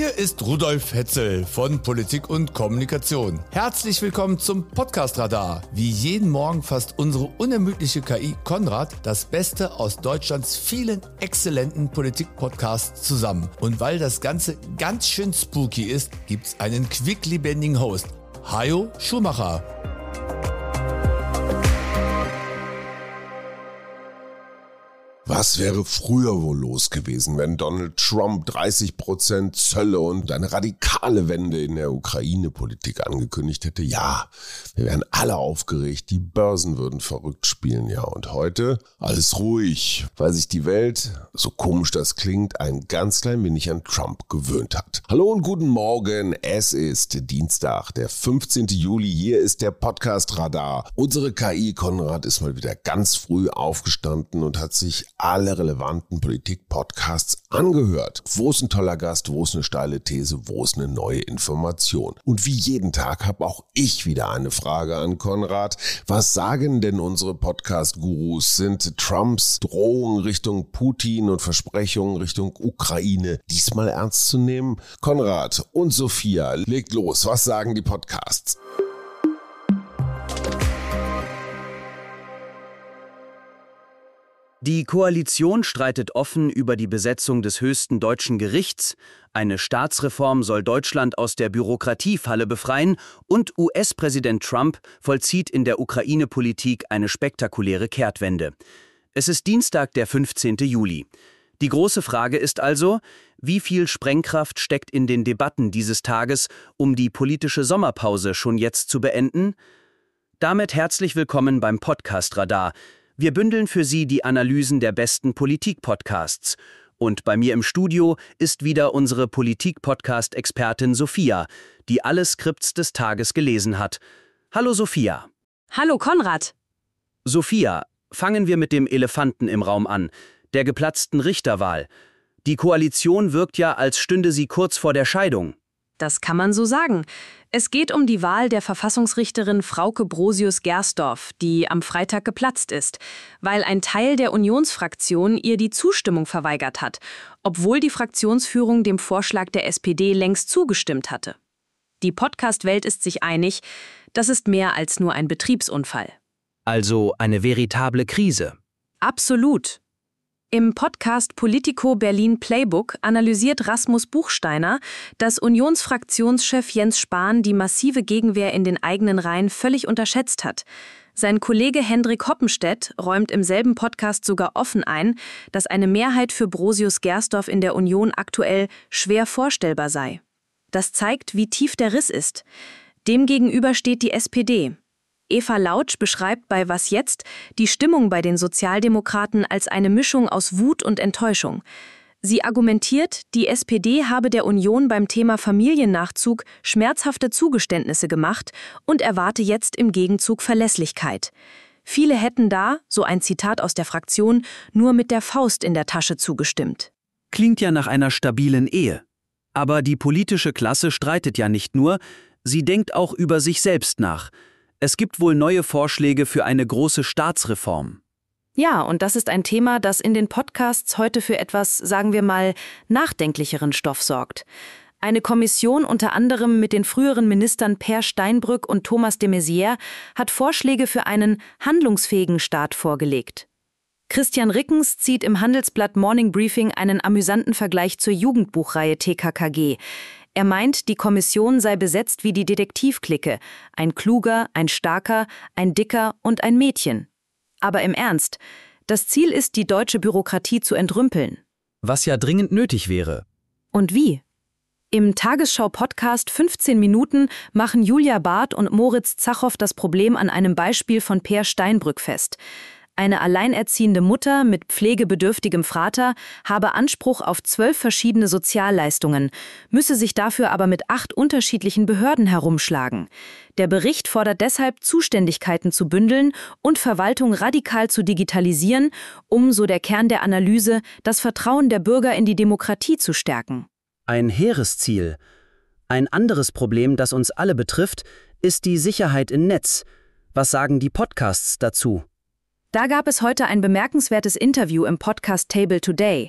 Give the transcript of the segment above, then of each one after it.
Hier ist Rudolf Hetzel von Politik und Kommunikation. Herzlich willkommen zum Podcast Radar. Wie jeden Morgen fasst unsere unermüdliche KI Konrad das Beste aus Deutschlands vielen exzellenten Politik-Podcasts zusammen. Und weil das Ganze ganz schön spooky ist, gibt's einen quicklebendigen Host, Hajo Schumacher. Was wäre früher wohl los gewesen, wenn Donald Trump 30% Zölle und eine radikale Wende in der Ukraine-Politik angekündigt hätte? Ja, wir wären alle aufgeregt, die Börsen würden verrückt spielen, ja. Und heute alles ruhig, weil sich die Welt, so komisch das klingt, ein ganz klein wenig an Trump gewöhnt hat. Hallo und guten Morgen, es ist Dienstag, der 15. Juli, hier ist der Podcast Radar. Unsere KI Konrad ist mal wieder ganz früh aufgestanden und hat sich alle relevanten Politik-Podcasts angehört. Wo ist ein toller Gast, wo ist eine steile These, wo ist eine neue Information? Und wie jeden Tag habe auch ich wieder eine Frage an Konrad. Was sagen denn unsere Podcast-Gurus? Sind Trumps Drohungen Richtung Putin und Versprechungen Richtung Ukraine diesmal ernst zu nehmen? Konrad und Sophia, legt los. Was sagen die Podcasts? Die Koalition streitet offen über die Besetzung des höchsten deutschen Gerichts, eine Staatsreform soll Deutschland aus der Bürokratiefalle befreien und US-Präsident Trump vollzieht in der Ukraine-Politik eine spektakuläre Kehrtwende. Es ist Dienstag, der 15. Juli. Die große Frage ist also, wie viel Sprengkraft steckt in den Debatten dieses Tages, um die politische Sommerpause schon jetzt zu beenden? Damit herzlich willkommen beim Podcast Radar. Wir bündeln für Sie die Analysen der besten Politik-Podcasts. Und bei mir im Studio ist wieder unsere Politik-Podcast-Expertin Sophia, die alle Skripts des Tages gelesen hat. Hallo Sophia. Hallo Konrad. Sophia, fangen wir mit dem Elefanten im Raum an, der geplatzten Richterwahl. Die Koalition wirkt ja, als stünde sie kurz vor der Scheidung. Das kann man so sagen. Es geht um die Wahl der Verfassungsrichterin Frauke Brosius-Gersdorf, die am Freitag geplatzt ist, weil ein Teil der Unionsfraktion ihr die Zustimmung verweigert hat, obwohl die Fraktionsführung dem Vorschlag der SPD längst zugestimmt hatte. Die Podcast-Welt ist sich einig, das ist mehr als nur ein Betriebsunfall. Also eine veritable Krise. Absolut. Im Podcast Politico Berlin Playbook analysiert Rasmus Buchsteiner, dass Unionsfraktionschef Jens Spahn die massive Gegenwehr in den eigenen Reihen völlig unterschätzt hat. Sein Kollege Hendrik Hoppenstedt räumt im selben Podcast sogar offen ein, dass eine Mehrheit für Brosius-Gersdorf in der Union aktuell schwer vorstellbar sei. Das zeigt, wie tief der Riss ist. Demgegenüber steht die SPD. Eva Lautsch beschreibt bei Was jetzt die Stimmung bei den Sozialdemokraten als eine Mischung aus Wut und Enttäuschung. Sie argumentiert, die SPD habe der Union beim Thema Familiennachzug schmerzhafte Zugeständnisse gemacht und erwarte jetzt im Gegenzug Verlässlichkeit. Viele hätten da, so ein Zitat aus der Fraktion, nur mit der Faust in der Tasche zugestimmt. Klingt ja nach einer stabilen Ehe. Aber die politische Klasse streitet ja nicht nur, sie denkt auch über sich selbst nach. Es gibt wohl neue Vorschläge für eine große Staatsreform. Ja, und das ist ein Thema, das in den Podcasts heute für etwas, sagen wir mal, nachdenklicheren Stoff sorgt. Eine Kommission unter anderem mit den früheren Ministern Peer Steinbrück und Thomas de Maizière hat Vorschläge für einen handlungsfähigen Staat vorgelegt. Christian Rickens zieht im Handelsblatt Morning Briefing einen amüsanten Vergleich zur Jugendbuchreihe TKKG. Er meint, die Kommission sei besetzt wie die Detektivklicke, ein Kluger, ein Starker, ein Dicker und ein Mädchen. Aber im Ernst, das Ziel ist, die deutsche Bürokratie zu entrümpeln. Was ja dringend nötig wäre. Und wie? Im Tagesschau-Podcast 15 Minuten machen Julia Barth und Moritz Zachow das Problem an einem Beispiel von Peer Steinbrück fest. Eine alleinerziehende Mutter mit pflegebedürftigem Vater habe Anspruch auf 12 verschiedene Sozialleistungen, müsse sich dafür aber mit 8 unterschiedlichen Behörden herumschlagen. Der Bericht fordert deshalb, Zuständigkeiten zu bündeln und Verwaltung radikal zu digitalisieren, um, so der Kern der Analyse, das Vertrauen der Bürger in die Demokratie zu stärken. Ein hehres Ziel. Ein anderes Problem, das uns alle betrifft, ist die Sicherheit im Netz. Was sagen die Podcasts dazu? Da gab es heute ein bemerkenswertes Interview im Podcast Table Today.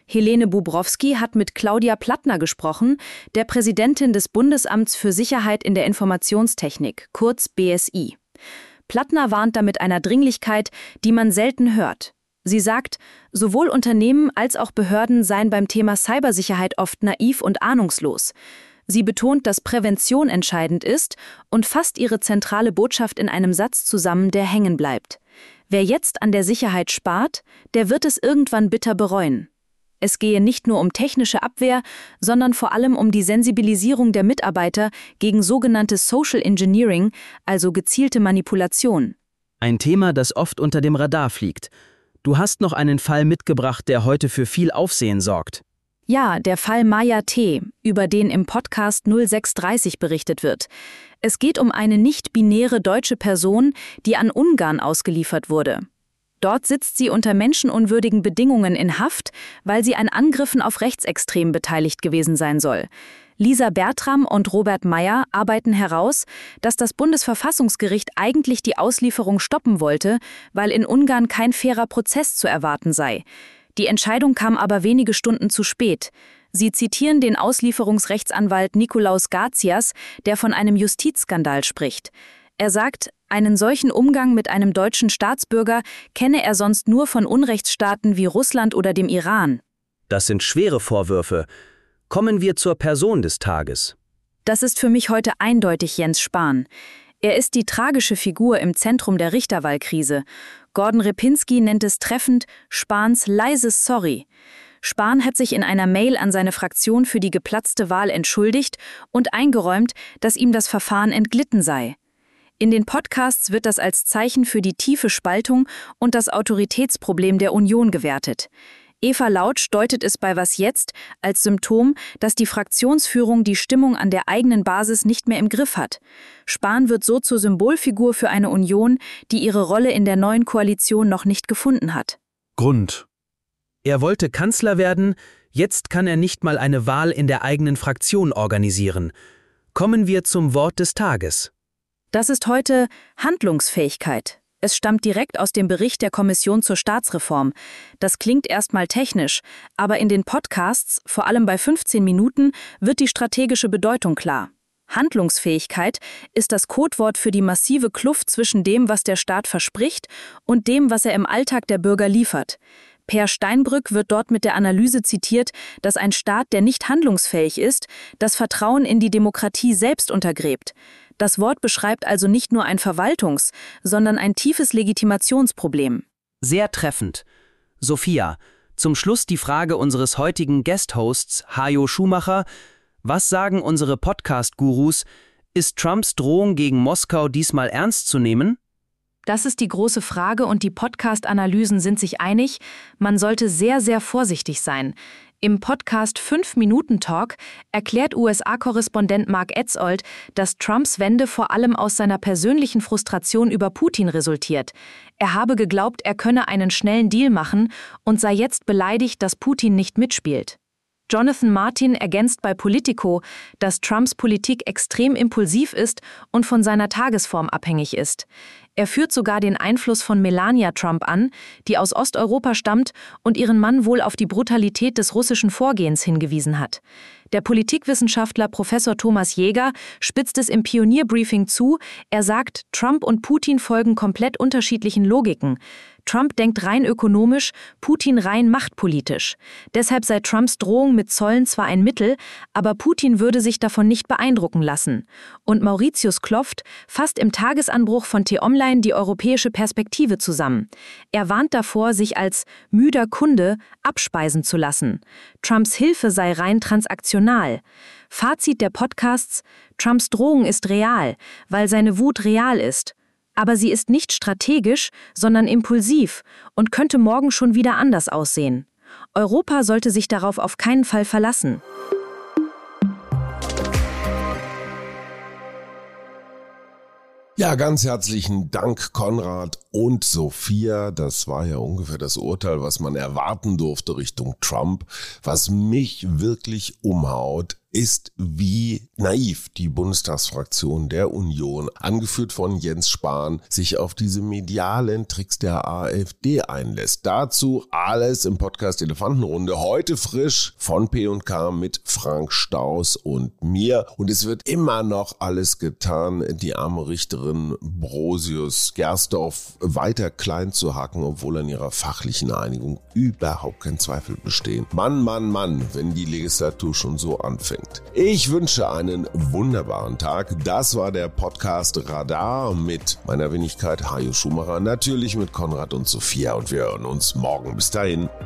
Helene Bubrowski hat mit Claudia Plattner gesprochen, der Präsidentin des Bundesamts für Sicherheit in der Informationstechnik, kurz BSI. Plattner warnt da mit einer Dringlichkeit, die man selten hört. Sie sagt, sowohl Unternehmen als auch Behörden seien beim Thema Cybersicherheit oft naiv und ahnungslos. Sie betont, dass Prävention entscheidend ist und fasst ihre zentrale Botschaft in einem Satz zusammen, der hängen bleibt. Wer jetzt an der Sicherheit spart, der wird es irgendwann bitter bereuen. Es gehe nicht nur um technische Abwehr, sondern vor allem um die Sensibilisierung der Mitarbeiter gegen sogenannte Social Engineering, also gezielte Manipulation. Ein Thema, das oft unter dem Radar fliegt. Du hast noch einen Fall mitgebracht, der heute für viel Aufsehen sorgt. Ja, der Fall Maya T., über den im Podcast 0630 berichtet wird. Es geht um eine nicht-binäre deutsche Person, die an Ungarn ausgeliefert wurde. Dort sitzt sie unter menschenunwürdigen Bedingungen in Haft, weil sie an Angriffen auf Rechtsextrem beteiligt gewesen sein soll. Lisa Bertram und Robert Meyer arbeiten heraus, dass das Bundesverfassungsgericht eigentlich die Auslieferung stoppen wollte, weil in Ungarn kein fairer Prozess zu erwarten sei. Die Entscheidung kam aber wenige Stunden zu spät. Sie zitieren den Auslieferungsrechtsanwalt Nikolaus Gazias, der von einem Justizskandal spricht. Er sagt, einen solchen Umgang mit einem deutschen Staatsbürger kenne er sonst nur von Unrechtsstaaten wie Russland oder dem Iran. Das sind schwere Vorwürfe. Kommen wir zur Person des Tages. Das ist für mich heute eindeutig Jens Spahn. Er ist die tragische Figur im Zentrum der Richterwahlkrise. Gordon Repinski nennt es treffend Spahns leises Sorry. Spahn hat sich in einer Mail an seine Fraktion für die geplatzte Wahl entschuldigt und eingeräumt, dass ihm das Verfahren entglitten sei. In den Podcasts wird das als Zeichen für die tiefe Spaltung und das Autoritätsproblem der Union gewertet. Eva Lautsch deutet es bei Was jetzt als Symptom, dass die Fraktionsführung die Stimmung an der eigenen Basis nicht mehr im Griff hat. Spahn wird so zur Symbolfigur für eine Union, die ihre Rolle in der neuen Koalition noch nicht gefunden hat. Grund. Er wollte Kanzler werden, jetzt kann er nicht mal eine Wahl in der eigenen Fraktion organisieren. Kommen wir zum Wort des Tages. Das ist heute Handlungsfähigkeit. Es stammt direkt aus dem Bericht der Kommission zur Staatsreform. Das klingt erstmal technisch, aber in den Podcasts, vor allem bei 15 Minuten, wird die strategische Bedeutung klar. Handlungsfähigkeit ist das Codewort für die massive Kluft zwischen dem, was der Staat verspricht, und dem, was er im Alltag der Bürger liefert. Per Steinbrück wird dort mit der Analyse zitiert, dass ein Staat, der nicht handlungsfähig ist, das Vertrauen in die Demokratie selbst untergräbt. Das Wort beschreibt also nicht nur ein Verwaltungs-, sondern ein tiefes Legitimationsproblem. Sehr treffend. Sophia, zum Schluss die Frage unseres heutigen Guest-Hosts Hajo Schumacher. Was sagen unsere Podcast-Gurus? Ist Trumps Drohung gegen Moskau diesmal ernst zu nehmen? Das ist die große Frage und die Podcast-Analysen sind sich einig, man sollte sehr, sehr vorsichtig sein. Im Podcast 5-Minuten-Talk erklärt USA-Korrespondent Mark Etzold, dass Trumps Wende vor allem aus seiner persönlichen Frustration über Putin resultiert. Er habe geglaubt, er könne einen schnellen Deal machen und sei jetzt beleidigt, dass Putin nicht mitspielt. Jonathan Martin ergänzt bei Politico, dass Trumps Politik extrem impulsiv ist und von seiner Tagesform abhängig ist. Er führt sogar den Einfluss von Melania Trump an, die aus Osteuropa stammt und ihren Mann wohl auf die Brutalität des russischen Vorgehens hingewiesen hat. Der Politikwissenschaftler Professor Thomas Jäger spitzt es im Pionierbriefing zu. Er sagt, Trump und Putin folgen komplett unterschiedlichen Logiken. Trump denkt rein ökonomisch, Putin rein machtpolitisch. Deshalb sei Trumps Drohung mit Zöllen zwar ein Mittel, aber Putin würde sich davon nicht beeindrucken lassen. Und Mauritius Kloft fasst im Tagesanbruch von T-Online die europäische Perspektive zusammen. Er warnt davor, sich als müder Kunde abspeisen zu lassen. Trumps Hilfe sei rein transaktional. Fazit der Podcasts: Trumps Drohung ist real, weil seine Wut real ist. Aber sie ist nicht strategisch, sondern impulsiv und könnte morgen schon wieder anders aussehen. Europa sollte sich darauf auf keinen Fall verlassen. Ja, ganz herzlichen Dank, Konrad und Sophia. Das war ja ungefähr das Urteil, was man erwarten durfte Richtung Trump. Was mich wirklich umhaut, ist, wie naiv die Bundestagsfraktion der Union, angeführt von Jens Spahn, sich auf diese medialen Tricks der AfD einlässt. Dazu alles im Podcast Elefantenrunde, heute frisch von P&K mit Frank Staus und mir. Und es wird immer noch alles getan, die arme Richterin Brosius-Gersdorf weiter klein zu hacken, obwohl an ihrer fachlichen Einigung überhaupt kein Zweifel bestehen. Mann, wenn die Legislatur schon so anfängt. Ich wünsche einen wunderbaren Tag. Das war der Podcast Radar mit meiner Wenigkeit Hajo Schumacher, natürlich mit Konrad und Sophia, und wir hören uns morgen. Bis dahin.